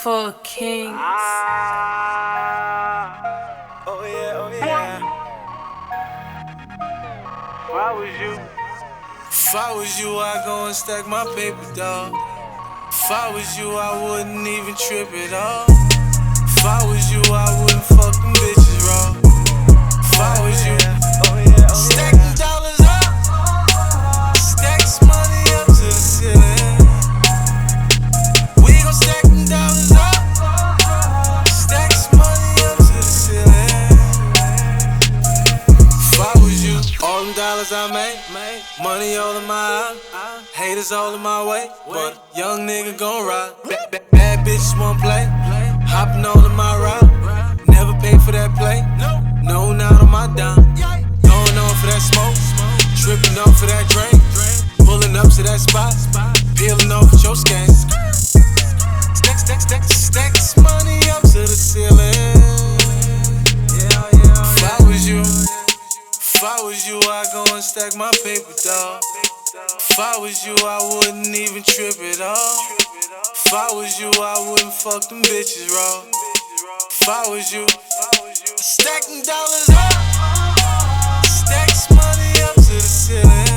for kings. Oh yeah, oh yeah. If I was you, I'd go and stack my paper, dog. If I was you, I wouldn't even trip at all. If I was you, I wouldn't fuck them bitches raw. If I was you, stack them dollars up, stack this money up to the ceiling. We gon' stack them dollars up, stack this money up to the ceiling. If I was you, all them dollars I make, money all in my eye, haters all in my way, but young nigga gon' ride. Bad bitches won't play, hopping all in my ride. Never pay for that play, no, not on my dime. Going on for that smoke, tripping off for that drink, pulling up to that spot, peeling off with your skank. Stack this money up to the ceiling. If I was you, I'd go and stack my paper, dog. If I was you, I wouldn't even trip at all. If I was you, I wouldn't fuck them bitches raw. If I was you, stack them dollars up, stack this money up to the ceiling.